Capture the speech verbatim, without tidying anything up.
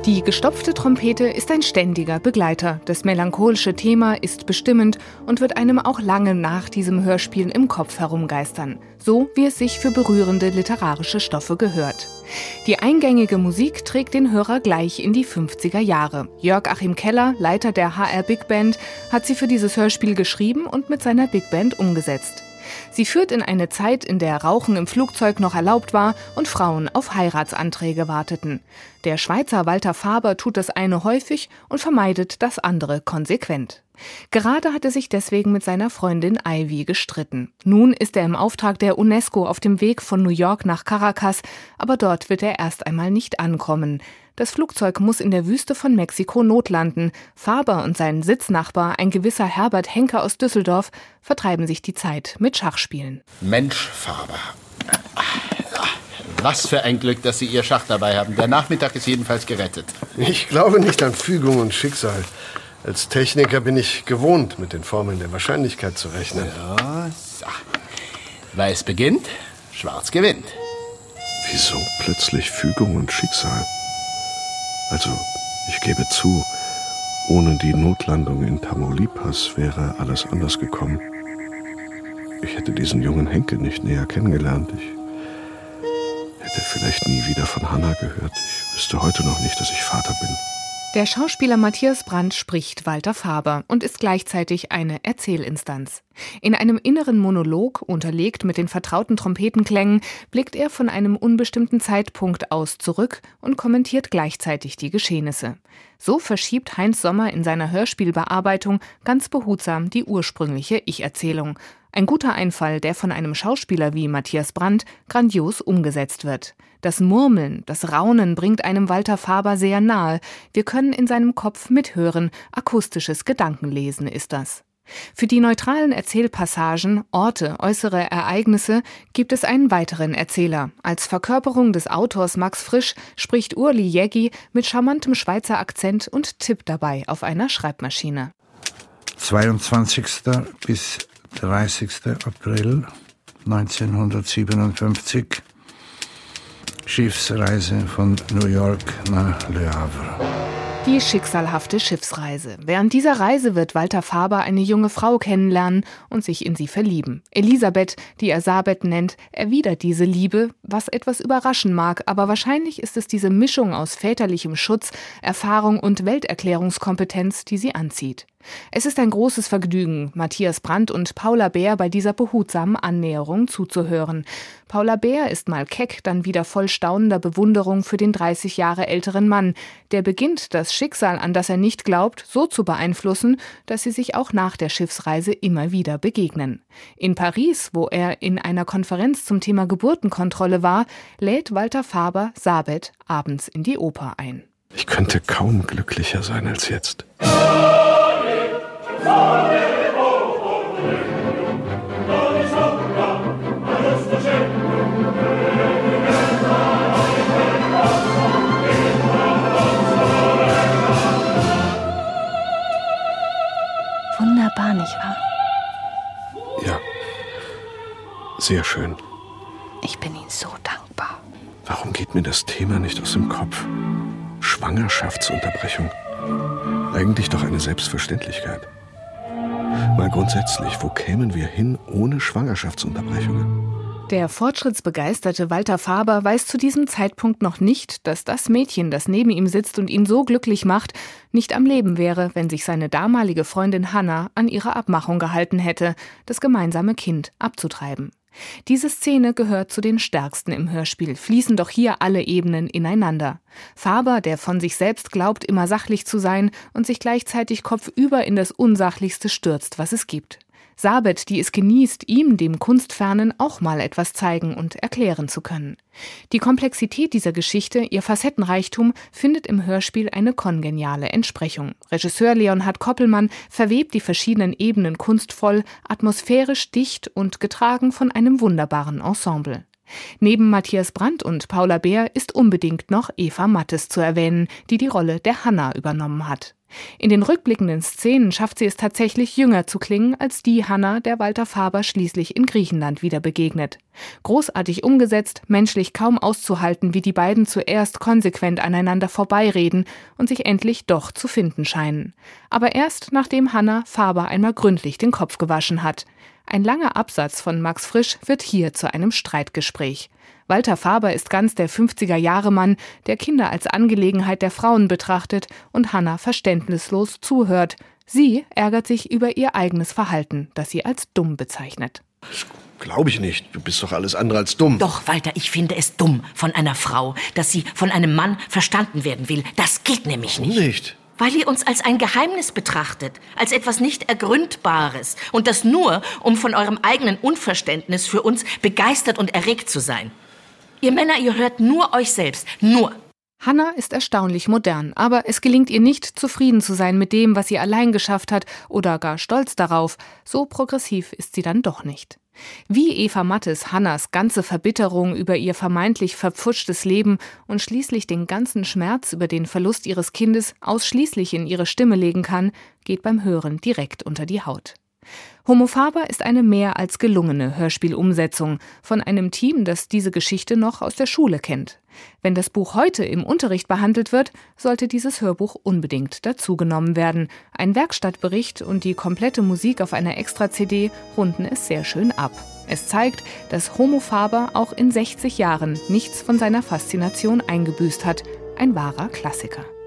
Die gestopfte Trompete ist ein ständiger Begleiter. Das melancholische Thema ist bestimmend und wird einem auch lange nach diesem Hörspiel im Kopf herumgeistern. So wie es sich für berührende literarische Stoffe gehört. Die eingängige Musik trägt den Hörer gleich in die fünfziger Jahre. Jörg Achim Keller, Leiter der H R Big Band, hat sie für dieses Hörspiel geschrieben und mit seiner Big Band umgesetzt. Sie führt in eine Zeit, in der Rauchen im Flugzeug noch erlaubt war und Frauen auf Heiratsanträge warteten. Der Schweizer Walter Faber tut das eine häufig und vermeidet das andere konsequent. Gerade hat er sich deswegen mit seiner Freundin Ivy gestritten. Nun ist er im Auftrag der UNESCO auf dem Weg von New York nach Caracas, aber dort wird er erst einmal nicht ankommen. Das Flugzeug muss in der Wüste von Mexiko notlanden. Faber und sein Sitznachbar, ein gewisser Herbert Henke aus Düsseldorf, vertreiben sich die Zeit mit Schachspielen. Mensch, Faber. Was für ein Glück, dass Sie Ihr Schach dabei haben. Der Nachmittag ist jedenfalls gerettet. Ich glaube nicht an Fügung und Schicksal. Als Techniker bin ich gewohnt, mit den Formeln der Wahrscheinlichkeit zu rechnen. Ja, so. Weiß beginnt, Schwarz gewinnt. Wieso plötzlich Fügung und Schicksal? Also, ich gebe zu, ohne die Notlandung in Tamaulipas wäre alles anders gekommen. Ich hätte diesen jungen Henke nicht näher kennengelernt. Ich hätte vielleicht nie wieder von Hanna gehört. Ich wüsste heute noch nicht, dass ich Vater bin. Der Schauspieler Matthias Brandt spricht Walter Faber und ist gleichzeitig eine Erzählinstanz. In einem inneren Monolog, unterlegt mit den vertrauten Trompetenklängen, blickt er von einem unbestimmten Zeitpunkt aus zurück und kommentiert gleichzeitig die Geschehnisse. So verschiebt Heinz Sommer in seiner Hörspielbearbeitung ganz behutsam die ursprüngliche Ich-Erzählung. Ein guter Einfall, der von einem Schauspieler wie Matthias Brandt grandios umgesetzt wird. Das Murmeln, das Raunen bringt einem Walter Faber sehr nahe. Wir können in seinem Kopf mithören. Akustisches Gedankenlesen ist das. Für die neutralen Erzählpassagen, Orte, äußere Ereignisse gibt es einen weiteren Erzähler. Als Verkörperung des Autors Max Frisch spricht Urli Jägi mit charmantem Schweizer Akzent und tippt dabei auf einer Schreibmaschine. zweiundzwanzigster bis dreißigster April neunzehnhundertsiebenundfünfzig. Schiffsreise von New York nach Le Havre. Die schicksalhafte Schiffsreise. Während dieser Reise wird Walter Faber eine junge Frau kennenlernen und sich in sie verlieben. Elisabeth, die er Sabet nennt, erwidert diese Liebe, was etwas überraschen mag, aber wahrscheinlich ist es diese Mischung aus väterlichem Schutz, Erfahrung und Welterklärungskompetenz, die sie anzieht. Es ist ein großes Vergnügen, Matthias Brandt und Paula Beer bei dieser behutsamen Annäherung zuzuhören. Paula Beer ist mal keck, dann wieder voll staunender Bewunderung für den dreißig Jahre älteren Mann. Der beginnt, das Schicksal, an das er nicht glaubt, so zu beeinflussen, dass sie sich auch nach der Schiffsreise immer wieder begegnen. In Paris, wo er in einer Konferenz zum Thema Geburtenkontrolle war, lädt Walter Faber Sabet abends in die Oper ein. Ich könnte kaum glücklicher sein als jetzt. Wunderbar, nicht wahr? Ja, sehr schön. Ich bin Ihnen so dankbar. Warum geht mir das Thema nicht aus dem Kopf? Schwangerschaftsunterbrechung. Eigentlich doch eine Selbstverständlichkeit. Mal grundsätzlich, wo kämen wir hin ohne Schwangerschaftsunterbrechungen? Der fortschrittsbegeisterte Walter Faber weiß zu diesem Zeitpunkt noch nicht, dass das Mädchen, das neben ihm sitzt und ihn so glücklich macht, nicht am Leben wäre, wenn sich seine damalige Freundin Hanna an ihre Abmachung gehalten hätte, das gemeinsame Kind abzutreiben. Diese Szene gehört zu den stärksten im Hörspiel, fließen doch hier alle Ebenen ineinander. Faber, der von sich selbst glaubt, immer sachlich zu sein und sich gleichzeitig kopfüber in das Unsachlichste stürzt, was es gibt. Sabet, die es genießt, ihm, dem Kunstfernen, auch mal etwas zeigen und erklären zu können. Die Komplexität dieser Geschichte, ihr Facettenreichtum, findet im Hörspiel eine kongeniale Entsprechung. Regisseur Leonhard Koppelmann verwebt die verschiedenen Ebenen kunstvoll, atmosphärisch dicht und getragen von einem wunderbaren Ensemble. Neben Matthias Brandt und Paula Beer ist unbedingt noch Eva Mattes zu erwähnen, die die Rolle der Hannah übernommen hat. In den rückblickenden Szenen schafft sie es tatsächlich, jünger zu klingen als die Hannah, der Walter Faber schließlich in Griechenland wieder begegnet. Großartig umgesetzt, menschlich kaum auszuhalten, wie die beiden zuerst konsequent aneinander vorbeireden und sich endlich doch zu finden scheinen. Aber erst nachdem Hannah Faber einmal gründlich den Kopf gewaschen hat. Ein langer Absatz von Max Frisch wird hier zu einem Streitgespräch. Walter Faber ist ganz der fünfziger-Jahre-Mann, der Kinder als Angelegenheit der Frauen betrachtet und Hannah verständnislos zuhört. Sie ärgert sich über ihr eigenes Verhalten, das sie als dumm bezeichnet. Das glaube ich nicht. Du bist doch alles andere als dumm. Doch, Walter, ich finde es dumm von einer Frau, dass sie von einem Mann verstanden werden will. Das geht nämlich nicht. Warum nicht? Weil ihr uns als ein Geheimnis betrachtet, als etwas nicht Ergründbares. Und das nur, um von eurem eigenen Unverständnis für uns begeistert und erregt zu sein. Ihr Männer, ihr hört nur euch selbst. Nur. Hannah ist erstaunlich modern, aber es gelingt ihr nicht, zufrieden zu sein mit dem, was sie allein geschafft hat oder gar stolz darauf. So progressiv ist sie dann doch nicht. Wie Eva Mattes Hannahs ganze Verbitterung über ihr vermeintlich verpfuschtes Leben und schließlich den ganzen Schmerz über den Verlust ihres Kindes ausschließlich in ihre Stimme legen kann, geht beim Hören direkt unter die Haut. Homo Faber ist eine mehr als gelungene Hörspielumsetzung von einem Team, das diese Geschichte noch aus der Schule kennt. Wenn das Buch heute im Unterricht behandelt wird, sollte dieses Hörbuch unbedingt dazugenommen werden. Ein Werkstattbericht und die komplette Musik auf einer Extra-C D runden es sehr schön ab. Es zeigt, dass Homo Faber auch in sechzig Jahren nichts von seiner Faszination eingebüßt hat. Ein wahrer Klassiker.